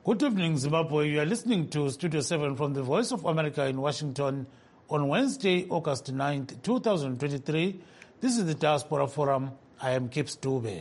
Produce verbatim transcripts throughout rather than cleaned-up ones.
Good evening, Zimbabwe. You are listening to Studio seven from the Voice of America in Washington on Wednesday, August ninth, twenty twenty-three. This is the Diaspora Forum. I am Kips Dube.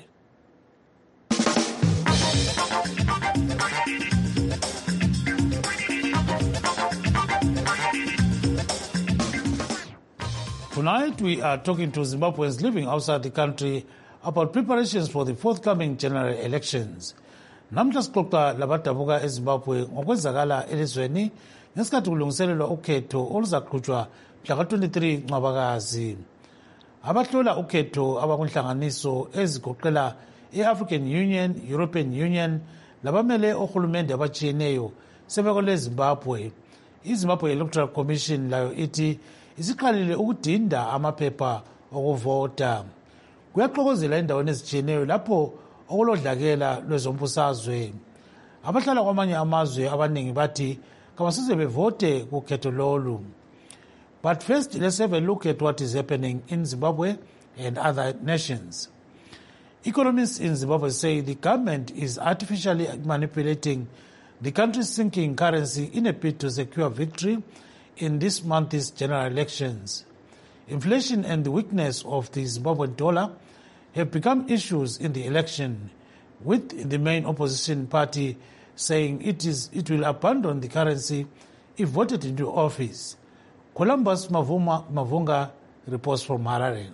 Tonight, we are talking to Zimbabweans living outside the country about preparations for the forthcoming general elections. Namhla sixoxa labadabuka eZimbabwe ngokwenzakala elizweni ngesikhathi kulungiselelwa ukhetho oluzaqhutshwa mhla twenty-three Ncwabakazi. Abahlola ukhetho abakunhlanganiso ezigoqela i-African Union, European Union labamele ohulumende abatshiyeneyo sebekole Zimbabwe. iZimbabwe Electoral Commission layo ithi isiqalile ukudinda amaphepha okuvota. Kuyaxokozela endaweni ezitshiyeneyo lapho okulodlakela lwezombusazwe. Abahlala kwamanye amazwe abaningi bathi kabasize bevote kukhetho lolu. But first, let's have a look at what is happening in Zimbabwe and other nations. Economists in Zimbabwe say the government is artificially manipulating the country's sinking currency in a bid to secure victory in this month's general elections. Inflation and the weakness of the Zimbabwean dollar have become issues in the election, with the main opposition party saying it is it will abandon the currency if voted into office. Columbus Mavuma, Mavunga reports from Harare.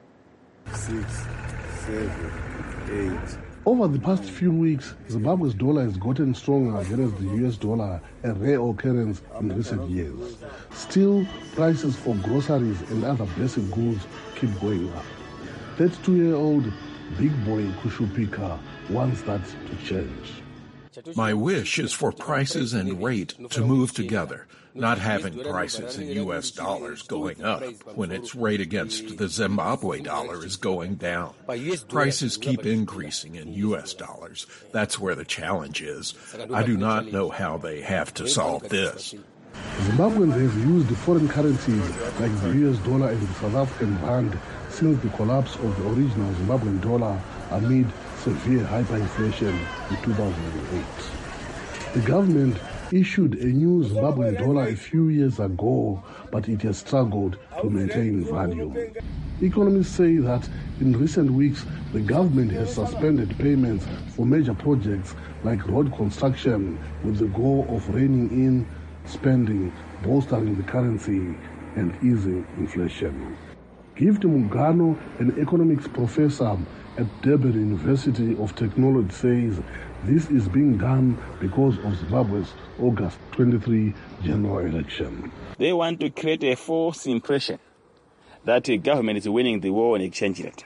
Six, seven, eight. Over the past few weeks, Zimbabwe's dollar has gotten stronger against the U S dollar, a rare occurrence in recent years. Still, prices for groceries and other basic goods keep going up. thirty-two-year-old Big Boy Kushupika wants that to change. My wish is for prices and rate to move together, not having prices in U S dollars going up when its rate against the Zimbabwe dollar is going down. Prices keep increasing in U S dollars. That's where the challenge is. I do not know how they have to solve this. Zimbabweans have used foreign currencies like the U S dollar and the South African rand since the collapse of the original Zimbabwean dollar amid severe hyperinflation in two thousand eight. The government issued a new Zimbabwean dollar a few years ago, but it has struggled to maintain value. Economists say that in recent weeks, the government has suspended payments for major projects like road construction with the goal of reining in spending, bolstering the currency, and easing inflation. Gift Mugano, an economics professor at Durban University of Technology, says this is being done because of Zimbabwe's August twenty-third general election. They want to create a false impression that the government is winning the war on exchange rate.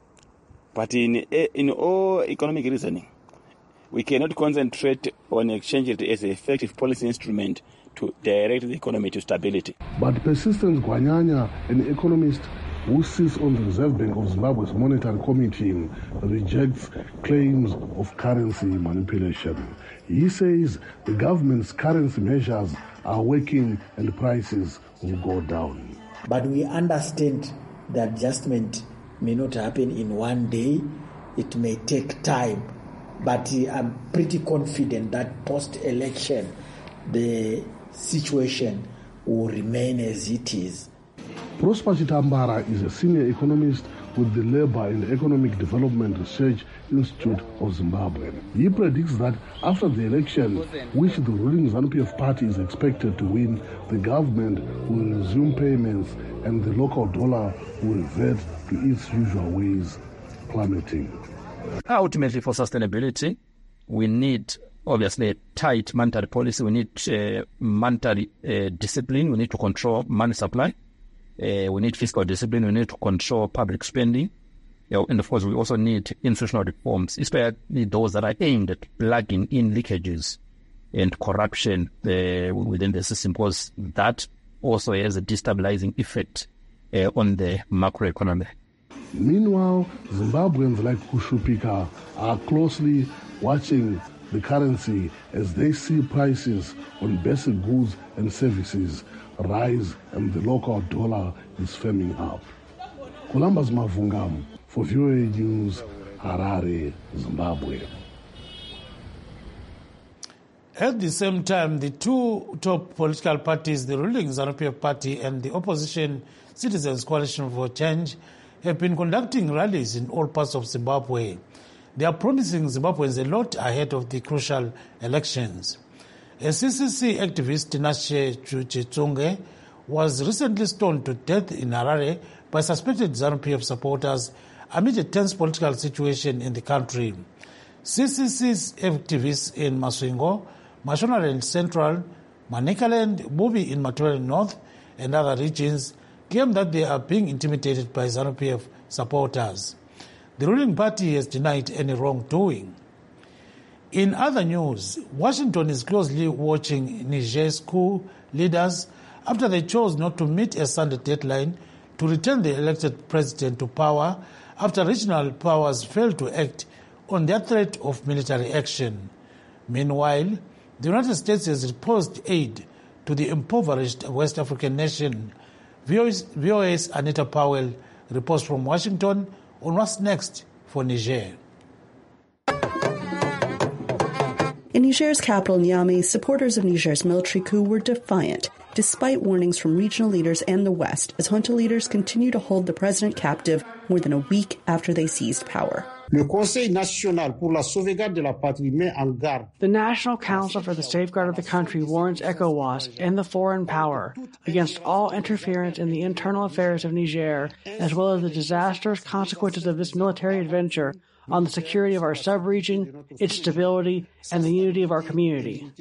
But in, in all economic reasoning, we cannot concentrate on exchange rate as an effective policy instrument to direct the economy to stability. But Persistence Gwanyanya, an economist who sits on the Reserve Bank of Zimbabwe's Monetary Committee, rejects claims of currency manipulation. He says the government's currency measures are working and prices will go down. But we understand the adjustment may not happen in one day. It may take time. But I'm pretty confident that post-election, the situation will remain as it is. Prosper Chitambara is a senior economist with the Labour and Economic Development Research Institute of Zimbabwe. He predicts that after the election, which the ruling ZANU-P F party is expected to win, the government will resume payments and the local dollar will revert to its usual ways, plummeting. Ultimately, for sustainability, we need obviously a tight monetary policy. We need uh, monetary uh, discipline. We need to control money supply. Uh, we need fiscal discipline. We need to control public spending. You know, and of course, we also need institutional reforms, especially those that are aimed at plugging in leakages and corruption uh, within the system, because that also has a destabilizing effect uh, on the macroeconomy. Meanwhile, Zimbabweans like Kushupika are closely watching the currency as they see prices on basic goods and services rise and the local dollar is firming up. Columbus Mavunga for V O A News, Harare, Zimbabwe. At the same time, the two top political parties, the ruling ZANU-P F party and the opposition Citizens Coalition for Change, have been conducting rallies in all parts of Zimbabwe. They are promising Zimbabweans a lot ahead of the crucial elections. A C C C activist, Tinashe Chitsonge, was recently stoned to death in Harare by suspected ZANU-P F supporters amid a tense political situation in the country. C C C's activists in Masvingo, Mashonaland Central, Manicaland, Bubi in Matabele North, and other regions claim that they are being intimidated by ZANU-P F supporters. The ruling party has denied any wrongdoing. In other news, Washington is closely watching Niger's coup leaders after they chose not to meet a Sunday deadline to return the elected president to power after regional powers failed to act on their threat of military action. Meanwhile, the United States has repulsed aid to the impoverished West African nation. V O A's Anita Powell reports from Washington on what's next for Niger. In Niger's capital, Niamey, supporters of Niger's military coup were defiant, despite warnings from regional leaders and the West, as junta leaders continue to hold the president captive more than a week after they seized power. Le Conseil national pour la sauvegarde de la patrie met en garde. The National Council for the Safeguard of the Country warns ECOWAS and the foreign power against all interference in the internal affairs of Niger, as well as the disastrous consequences of this military adventure on the security of our sub-region, its stability, and the unity of our community.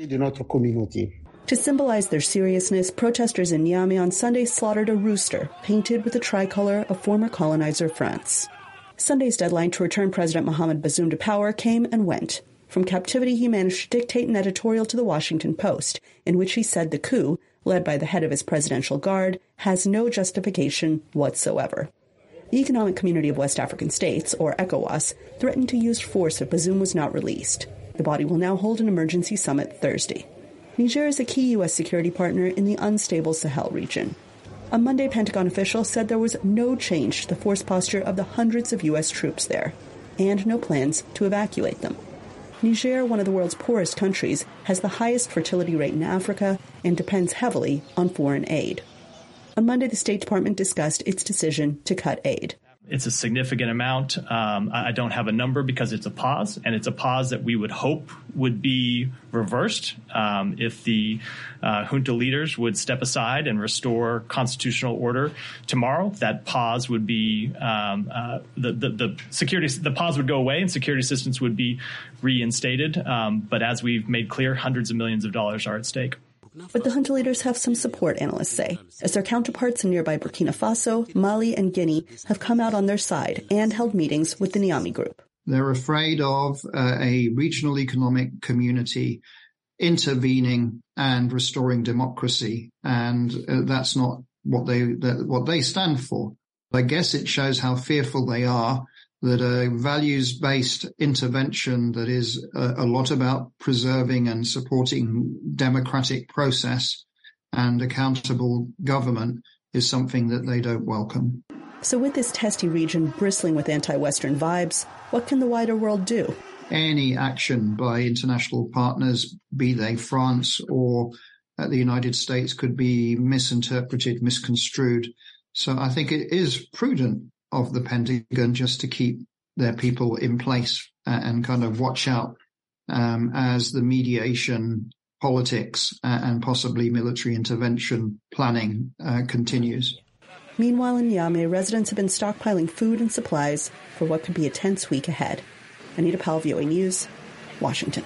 To symbolize their seriousness, protesters in Niamey on Sunday slaughtered a rooster painted with the tricolor of former colonizer France. Sunday's deadline to return President Mohamed Bazoum to power came and went. From captivity, he managed to dictate an editorial to the Washington Post, in which he said the coup, led by the head of his presidential guard, has no justification whatsoever. The Economic Community of West African States, or ECOWAS, threatened to use force if Bazoum was not released. The body will now hold an emergency summit Thursday. Niger is a key U S security partner in the unstable Sahel region. On Monday, Pentagon officials said there was no change to the force posture of the hundreds of U S troops there, and no plans to evacuate them. Niger, one of the world's poorest countries, has the highest fertility rate in Africa and depends heavily on foreign aid. On Monday, the State Department discussed its decision to cut aid. It's a significant amount. Um, I don't have a number because it's a pause, and it's a pause that we would hope would be reversed um, if the uh, junta leaders would step aside and restore constitutional order tomorrow. That pause would be um, uh, the, the the security. The pause would go away, and security assistance would be reinstated. Um, but as we've made clear, hundreds of millions of dollars are at stake. But the junta leaders have some support, analysts say, as their counterparts in nearby Burkina Faso, Mali, and Guinea have come out on their side and held meetings with the Niamey group. They're afraid of uh, a regional economic community intervening and restoring democracy, and uh, that's not what they that, what they stand for. I guess it shows how fearful they are that a values-based intervention that is a, a lot about preserving and supporting democratic process and accountable government is something that they don't welcome. So with this testy region bristling with anti-Western vibes, what can the wider world do? Any action by international partners, be they France or uh, the United States, could be misinterpreted, misconstrued. So I think it is prudent of the Pentagon just to keep their people in place and kind of watch out um, as the mediation politics and possibly military intervention planning uh, continues. Meanwhile, in Niamey, residents have been stockpiling food and supplies for what could be a tense week ahead. Anita Powell, V O A News, Washington.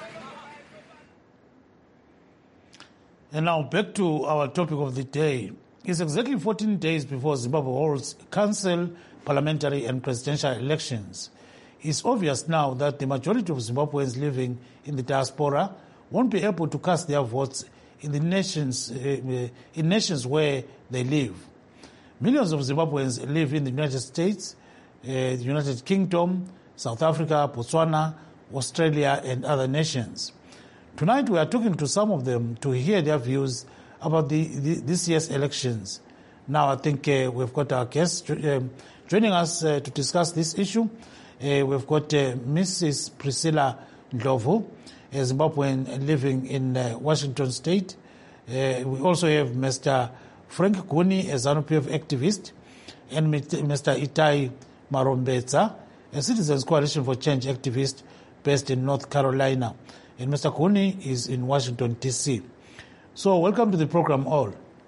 And now back to our topic of the day. It's exactly fourteen days before Zimbabwe holds council, parliamentary and presidential elections. It's obvious now that the majority of Zimbabweans living in the diaspora won't be able to cast their votes in the nations uh, in nations where they live. Millions of Zimbabweans live in the United States, uh, the United Kingdom, South Africa, Botswana, Australia, and other nations. Tonight we are talking to some of them to hear their views about the, the this year's elections. Now I think uh, we've got our guests uh, joining us uh, to discuss this issue. Uh, we've got uh, Missus Priscilla Ndlovu, a Zimbabwean living in uh, Washington State. Uh, we also have Mister Frank Guni, a ZANU P F activist, and Mister Itai Marombetsa, a Citizens Coalition for Change activist based in North Carolina. And Mister Guni is in Washington, D C. So welcome to the program all.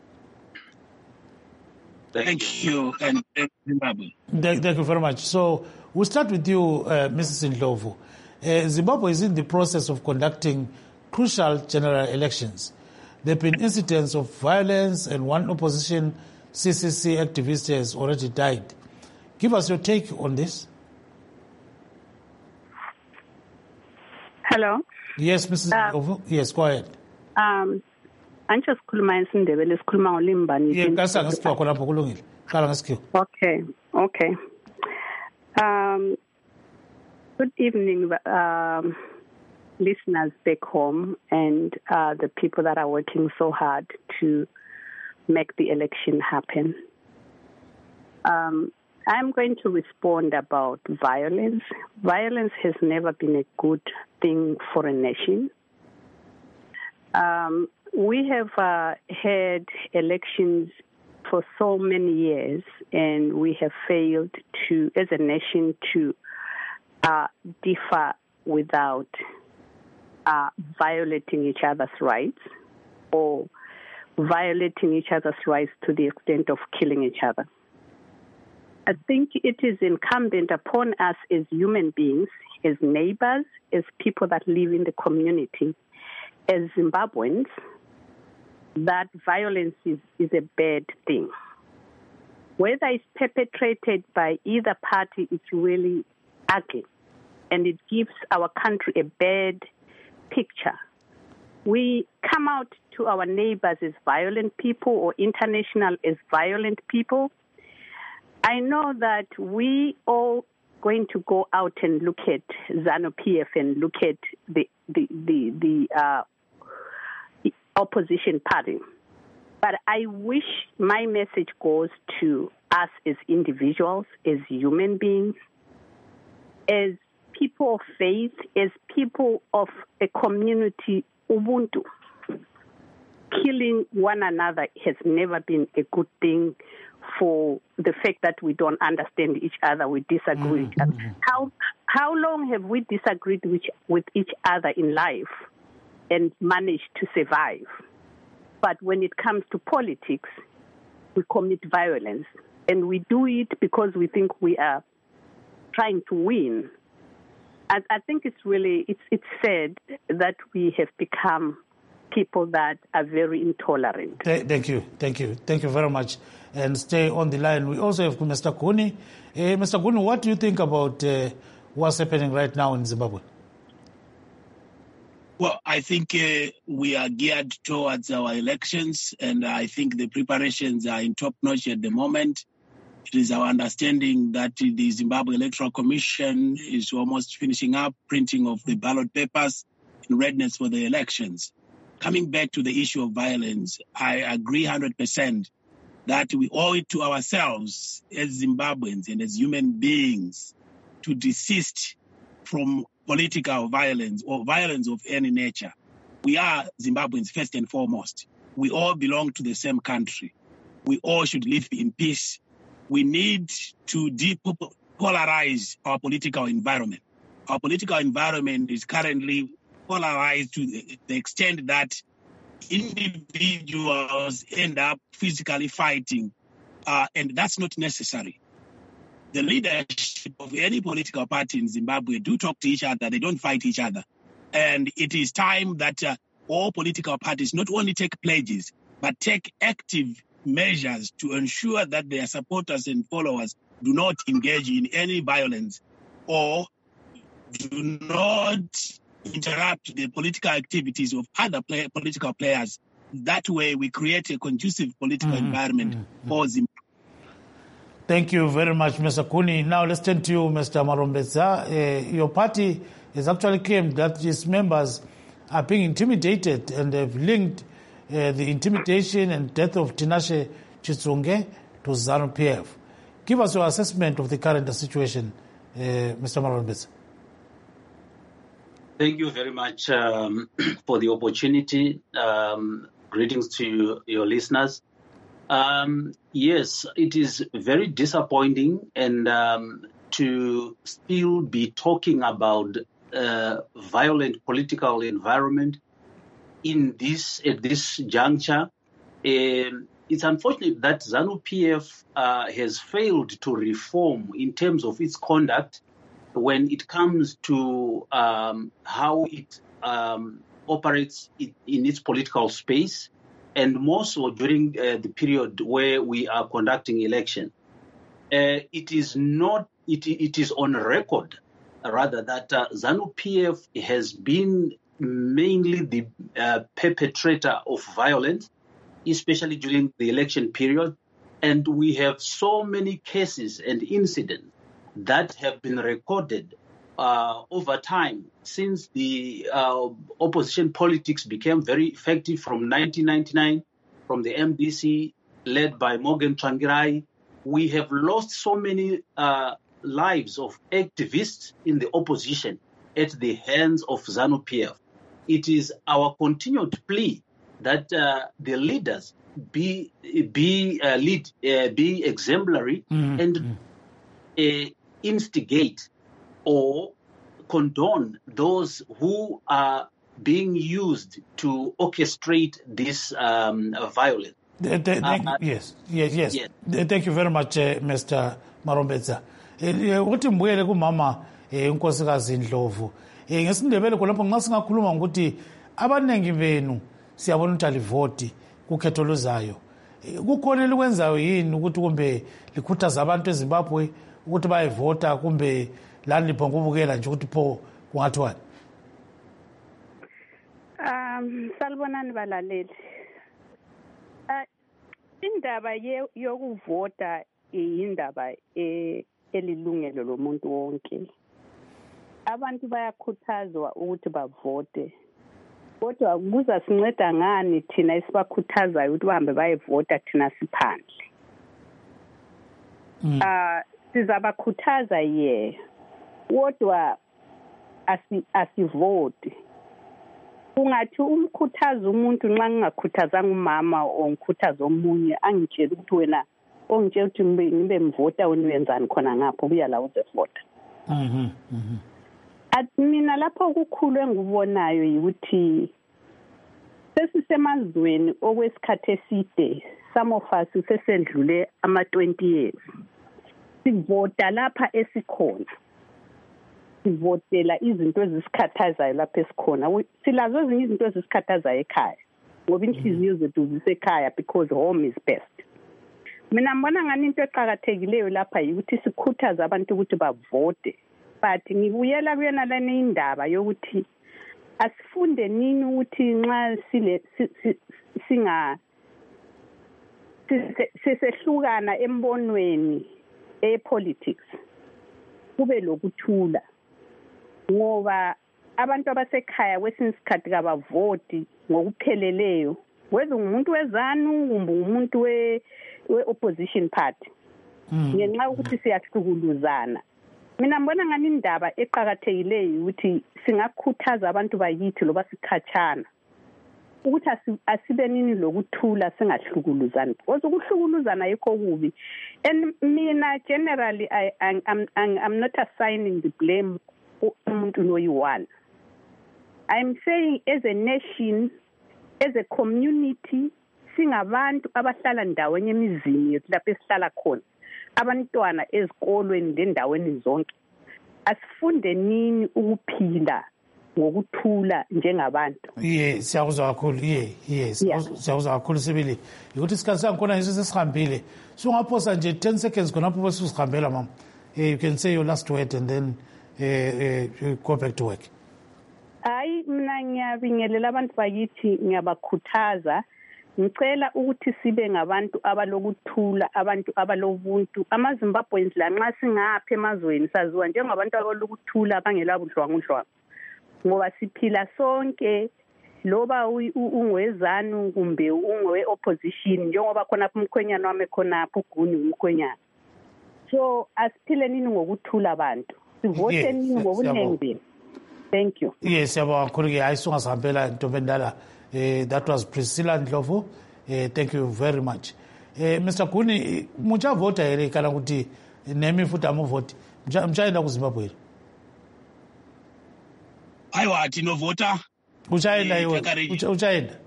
Thank you, and thank you, Zimbabwe. Thank, thank you very much. So we'll start with you, uh, Missus Ndlovu. Uh, Zimbabwe is in the process of conducting crucial general elections. There have been incidents of violence, and one opposition C C C activist has already died. Give us your take on this. Hello. Yes, Missus Uh, Ndlovu. Yes, go ahead. Um, Anche sikhuluma isiNdebele sikhuluma ngolimi bani? Yeah, kasa ngasikho khona lapho kulungile. Khala ngasikho. Okay. Okay. Um, good evening, um, listeners back home and uh, the people that are working so hard to make the election happen. Um, I'm going to respond about violence. Violence has never been a good thing for a nation. Um, we have uh, had elections for so many years, and we have failed to, as a nation, to uh, differ without uh, violating each other's rights or violating each other's rights to the extent of killing each other. I think it is incumbent upon us as human beings, as neighbors, as people that live in the community, as Zimbabweans, that violence is, is a bad thing. Whether it's perpetrated by either party, it's really ugly, and it gives our country a bad picture. We come out to our neighbors as violent people or international as violent people. I know that we all going to go out and look at ZANU P F and look at the the the, the uh, opposition party. But I wish my message goes to us as individuals, as human beings, as people of faith, as people of a community, Ubuntu. Killing one another has never been a good thing for the fact that we don't understand each other, we disagree with each other. How, how long have we disagreed with, with each other in life and managed to survive? But when it comes to politics, we commit violence. And we do it because we think we are trying to win. I, I think it's really, it's, it's sad that we have become people that are very intolerant. Thank you. Thank you. Thank you very much. And stay on the line. We also have Mister Guni. Uh, Mister Guni, what do you think about uh, what's happening right now in Zimbabwe? Well, I think uh, we are geared towards our elections, and I think the preparations are in top notch at the moment. It is our understanding that the Zimbabwe Electoral Commission is almost finishing up printing of the ballot papers in readiness for the elections. Coming back to the issue of violence, I agree one hundred percent that we owe it to ourselves as Zimbabweans and as human beings to desist from political violence or violence of any nature. We are Zimbabweans first and foremost. We all belong to the same country. We all should live in peace. We need to depolarize our political environment. Our political environment is currently polarized to the extent that individuals end up physically fighting, uh, and that's not necessary. The leadership of any political party in Zimbabwe do talk to each other, they don't fight each other. And it is time that uh, all political parties not only take pledges, but take active measures to ensure that their supporters and followers do not engage in any violence or do not interrupt the political activities of other play, political players. That way we create a conducive political mm-hmm. environment mm-hmm. for Zimbabwe. Thank you very much, Mister Guni. Now let's turn to you, Mister Marombetsa. Uh, your party has actually claimed that its members are being intimidated and have linked uh, the intimidation and death of Tinashe Chitsonge to ZANU P F. Give us your assessment of the current situation, uh, Mister Marombetsa. Thank you very much um, for the opportunity. Um, greetings to your listeners. Um, yes, it is very disappointing and um, to still be talking about uh, violent political environment in this at this juncture. Um, it's unfortunate that ZANU-P F uh, has failed to reform in terms of its conduct when it comes to um, how it um, operates in, in its political space, and more so during uh, the period where we are conducting election. Uh, it is not, it, it is on record, rather, that uh, ZANU-P F has been mainly the uh, perpetrator of violence, especially during the election period. And we have so many cases and incidents that have been recorded uh, over time since the uh, opposition politics became very effective from nineteen ninety-nine, from the M D C led by Morgan Tsvangirai. We have lost so many uh, lives of activists in the opposition at the hands of ZANU-P F. It is our continued plea that uh, the leaders be be uh, lead uh, be exemplary mm-hmm. and uh, instigate or condone those who are being used to orchestrate this um, violence. The, the, thank, uh, yes, yes, yes. yes. The, thank you very much, uh, Mister Marombeza. Ukuthi mbuyele kumama unkosikazi Ndlovu. Ngesindebele khonapho nxa singakhuluma ukuthi abanengi benu siyabona ukuthi alivoti kukhetho luzayo. Kukhona elikwenzayo yini ukuthi kumbe likhuthaza abantu eZimbabwe ukuthi bayevota kumbe lani liphonga ukubukela nje ukuthi pho kungathiwani? Um salibonani balaleli. Uh, indaba yokuvota indaba elilungelo lomuntu wonke. Abantu bayakhuthazwa ukuthi bavote. Kodwa kuza sinceda ngani thina esibakhuthazayo ukuthi bahambe bayevota thina siphandle? Mm. Uh, sizabakhuthaza ye. Kodwa asi asivoti. Ungathi umkhuthaza umuntu nxa ngingakhuthazanga umama o ngikhuthaza omunye angitshela ukuthi wena ongitshela ukuthi ngibe mvota wena wenzani khona ngapho buya la uzevota. Mhm. Mhm. Mina lapho okukhulu engikubonayo ukuthi sesisemazweni okwesikhathi eside, some of us sesendlule ama twenty years. Sivota lapha esikhona. Sivotela izinto ezisikhathazayo lapha esikhona. Silazo ezinye izinto ezisikhathazayo ekhaya. Ngoba inhliziyo zethu zisekhaya because home is best. Mina ngibona ngani into eqhakathekileyo lapha ukuthi sikhuthaza abantu ukuthi bavote. But ngibuyela kuyena lana indaba yokuthi asifunde nini ukuthi nxa sile singa sisehlukana embonweni epolitics kube lokuthula ngoba abantu abasekhaya kwesinye isikhathi kabavoti ngokupheleleyo whether umuntu wezanu kumbe umuntu we opposition party ngenxa ukuthi siyahlukuluzana. Mina ngibona ngani indaba eqhakathekileyo ukuthi singakhuthaza abantu bayithi loba sikhatshana ukuthi asibe nini lokuthula singahlukuluzani because ukuhlukuluzana yikho kubi. And mina generally I I'm I'm, I'm not assigning the blame umuntu noyiwani. I'm saying as a nation, as a community, singabantu abahlala ndawonye emizini yethu lapho esihlala khona. Abantwana ezikolweni lendaweni zonke asifunde nini ukuphila ngokuthula njengabantu. Yes, siyakuzwa kakhulu. Yeah, yes. Siyakuzwa kakhulu sibili. Ukuthi isikhathi sangikhona nje sesihambile. So ngaphosa nje ten seconds khonapho bese usihambela mama. Eh you can say your last word and then eh uh, uh, go back to work. Hayi mina ngiyabingelela abantu bakithi ngiyabakhuthaza. Ngicela ukuthi sibe ngabantu abalokuthula, abantu abalobuntu. AmaZimbabweans la nxa singapha emazweni saziwa njengabantu abalokuthula abangela budlwangudlwa. Ngoba siphila sonke loba ungwezanu kumbe ungwe opposition njengoba khona umkhwenyana wami khona uGuni umkhwenyana. So asiphile nini ngokuthula abantu. Sivote nini ngobunengi. Thank you. Yes, yabonga kakhulu ke ayisunga sihambela ntombi endala. Eh, that was Priscilla Ndlovu. Eh, thank you very much. Eh, Mister Guni, muchavota here kana kuti nemi futhi amuvoti. Mchaenda ku Zimbabwe here? Aiwa tinovota. Uchaenda iwe? Uchaenda?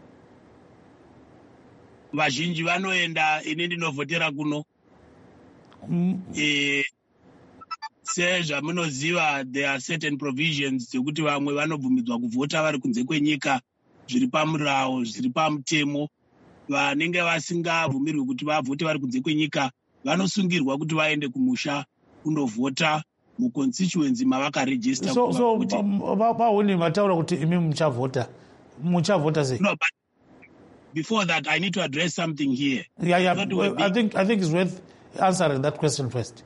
Vazhinji vanoenda, ini ndinovhotera kuno. Mm. Eh, sezvamunoziva there are certain provisions dzekuti vamwe vanobvumidzwa kuvhota vari kunze kwenyika, zviri pamurao, zviri pamutemo. Vanenge vasingabvumirwi kuti vavhote vari kunze kwenyika vanosungirwa kuti vaende kumusha kundovhota muconstituency mavakaregister. So so vauni mataura kuti imi muchavhota. Muchavhota sei? No, but before that I need to address something here. Yeah, yeah. I think I think it's worth answering that question first.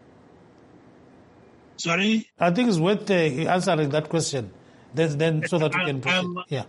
Sorry? I think it's worth uh, answering that question. Then, then so that we can proceed. Um, yeah.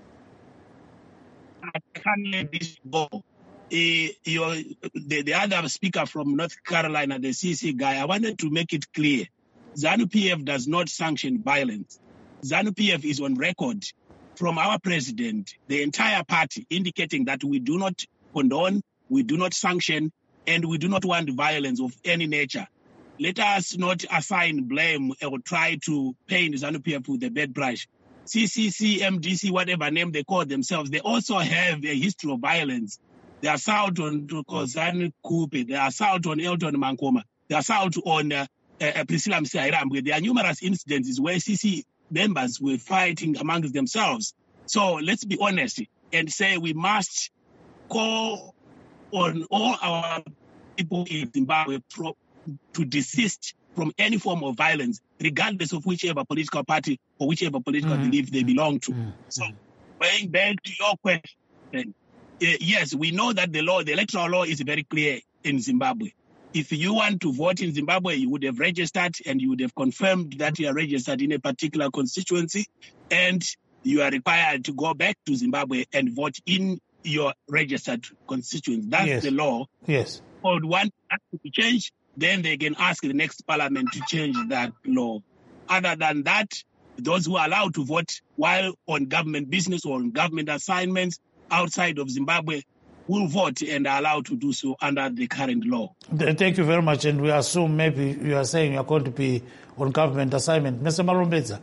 I can't let this go. Uh, your, the, the other speaker from North Carolina, the C C guy, I wanted to make it clear. ZANU-P F does not sanction violence. ZANU-P F is on record from our president, the entire party, indicating that we do not condone, we do not sanction, and we do not want violence of any nature. Let us not assign blame or try to paint ZANU-P F with the bad brush. C C C, M D C, whatever name they call themselves, they also have a history of violence. The assault on Kozani Kupe, the assault on Elton Mankoma, the assault on uh, uh, Priscilla Msiairambwe. There are numerous incidences where C C members were fighting amongst themselves. So let's be honest and say we must call on all our people in Zimbabwe pro- to desist from any form of violence, regardless of whichever political party or whichever political mm. belief they belong to. Mm. So, going back to your question, uh, yes, we know that the law, the electoral law is very clear in Zimbabwe. If you want to vote in Zimbabwe, you would have registered and you would have confirmed that you are registered in a particular constituency, and you are required to go back to Zimbabwe and vote in your registered constituency. That's yes. the law. Yes. Or want that to be changed, then they can ask the next parliament to change that law. Other than that, those who are allowed to vote while on government business or on government assignments outside of Zimbabwe will vote and are allowed to do so under the current law. Thank you very much. And we assume maybe you are saying you are going to be on government assignment. Mister Marombeza,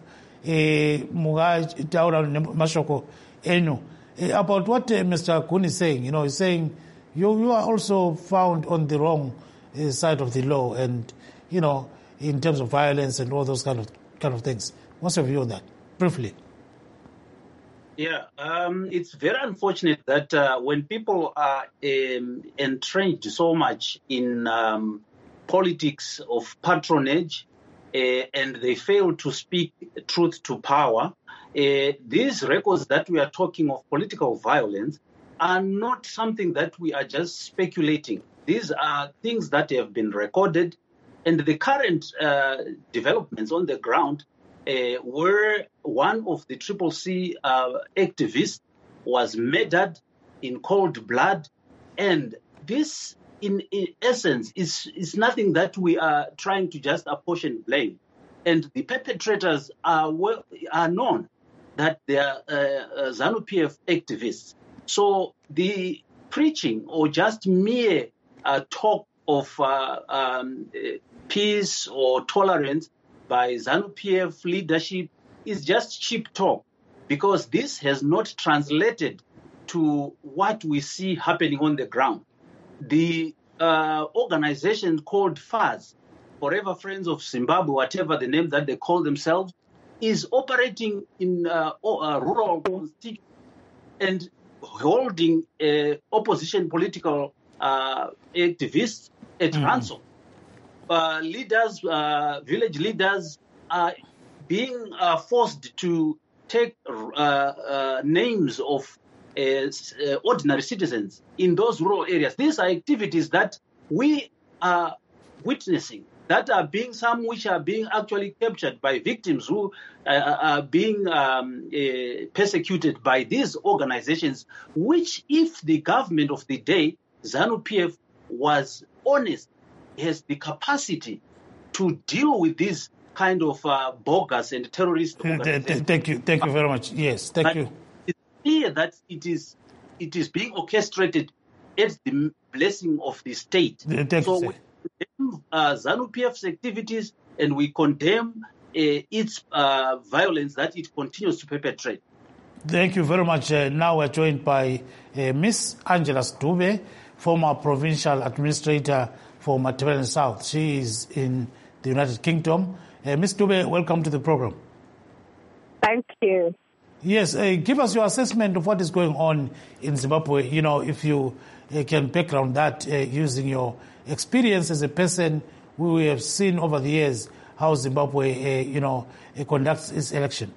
mashoko enu about what uh, Mister Kun is saying. You know, he's saying you you are also found on the wrong uh, side of the law, and you know, in terms of violence and all those kind of kind of things. What's your view on that, briefly? Yeah, um, it's very unfortunate that uh, when people are um, entrenched so much in um, politics of patronage uh, and they fail to speak truth to power, uh, these records that we are talking of political violence are not something that we are just speculating. These are things that have been recorded, and the current uh, developments on the ground Uh, where one of the Triple C uh, activists was murdered in cold blood. And this, in, in essence, is, is nothing that we are trying to just apportion blame. And the perpetrators are, well, are known that they are uh, uh, ZANU-P F activists. So the preaching or just mere uh, talk of uh, um, peace or tolerance by ZANU-P F leadership is just cheap talk, because this has not translated to what we see happening on the ground. The uh, organization called F A Z, Forever Friends of Zimbabwe, whatever the name that they call themselves, is operating in uh, uh, rural constituencies and holding uh, opposition political uh, activists at mm. ransom. Uh, leaders, uh, village leaders are being uh, forced to take uh, uh, names of uh, uh, ordinary citizens in those rural areas. These are activities that we are witnessing, that are being, some which are being actually captured by victims who uh, are being um, uh, persecuted by these organizations, which if the government of the day, ZANU-P F, was honest, has the capacity to deal with these kind of uh, bogus and terrorist organization. Thank you, thank you very much. Yes, thank but you. It's clear that it is it is being orchestrated at the blessing of the state. Thank so you, we condemn uh, ZANU-P F's activities, and we condemn uh, its uh, violence that it continues to perpetrate. Thank you very much. Uh, now we're joined by uh, Miss Angela Dube, former provincial administrator for Matabele South. She is in the United Kingdom. Uh, Miss Dube, welcome to the program. Thank you. Yes, uh, give us your assessment of what is going on in Zimbabwe. You know, if you uh, can background that uh, using your experience as a person who we have seen over the years how Zimbabwe, uh, you know, uh, conducts its election.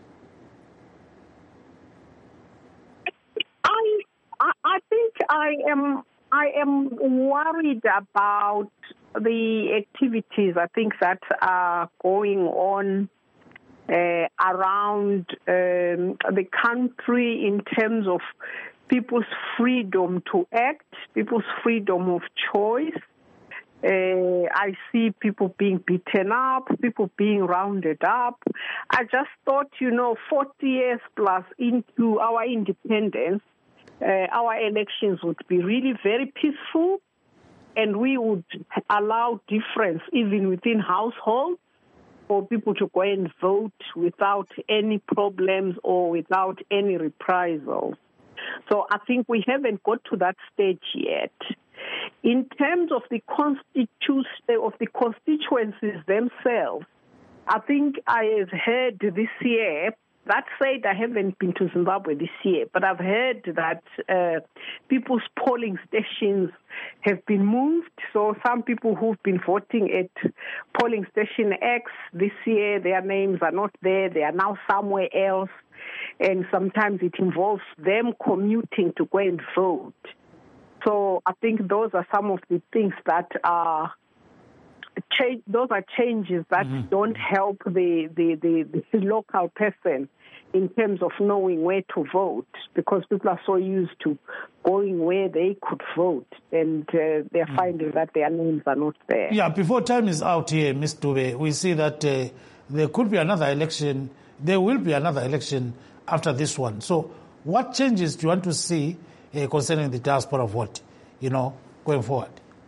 I, I, I think I am, I am worried about the activities I think that are going on uh, around um, the country in terms of people's freedom to act, people's freedom of choice. Uh, I see people being beaten up, people being rounded up. I just thought, you know, forty years plus into our independence, uh, our elections would be really very peaceful, and we would allow difference even within households for people to go and vote without any problems or without any reprisals. So I think we haven't got to that stage yet. In terms of the constitu- of the constituencies themselves, I think I have heard this year, that said I haven't been to Zimbabwe this year, but I've heard that uh, people's polling stations have been moved. So some people who've been voting at polling station X this year, their names are not there. They are now somewhere else. And sometimes it involves them commuting to go and vote. So I think those are some of the things that are change. Those are changes that mm-hmm. don't help the, the, the, the local person in terms of knowing where to vote, because people are so used to going where they could vote, and uh, they're mm-hmm. finding that their names are not there. Yeah, before time is out here, Miz Dube, we see that uh, there could be another election. There will be another election after this one. So what changes do you want to see uh, concerning the diaspora vote, you know, going forward?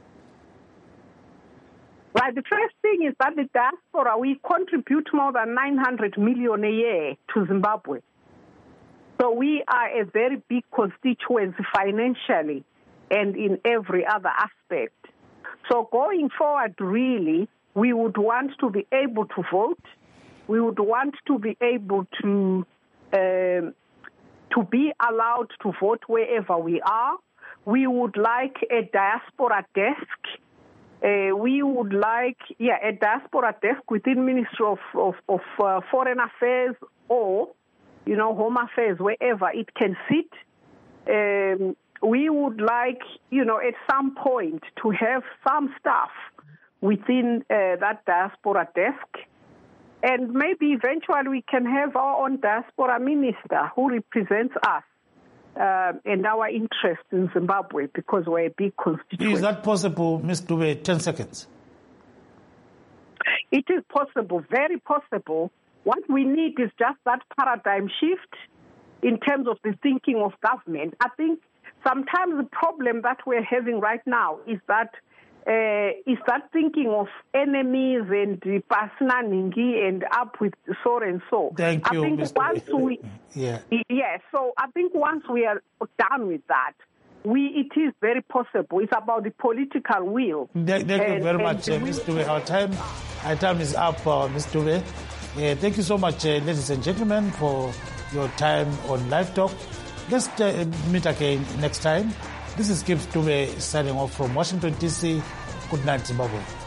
Well, the first thing is that the diaspora, we contribute more than nine hundred million a year to Zimbabwe. So we are a very big constituency financially and in every other aspect. So going forward, really, we would want to be able to vote. We would want to be able to um, to be allowed to vote wherever we are. We would like a diaspora desk. Uh, we would like, yeah, a diaspora desk within Ministry of, of, of uh, Foreign Affairs or, you know, Home Affairs, wherever it can sit. Um, we would like, you know, at some point to have some staff within uh, that diaspora desk. And maybe eventually we can have our own diaspora minister who represents us uh, and our interests in Zimbabwe, because we're a big constituency. Is that possible, Miz Dube? ten seconds. It is possible, very possible. What we need is just that paradigm shift in terms of the thinking of government. I think sometimes the problem that we're having right now is that Uh, is that thinking of enemies and personaningi and up with so and so. Thank you, I think Mister once we, yeah, yeah. So I think once we are done with that, we it is very possible. It's about the political will. Thank, thank and, you very much, uh, Miz Dube. Our time, our time is up, uh, Miz Dube. Uh, thank you so much, uh, ladies and gentlemen, for your time on Live Talk. Let's uh, meet again next time. This is Gibbs Dube signing off from Washington, D C. Good night, Zimbabwe.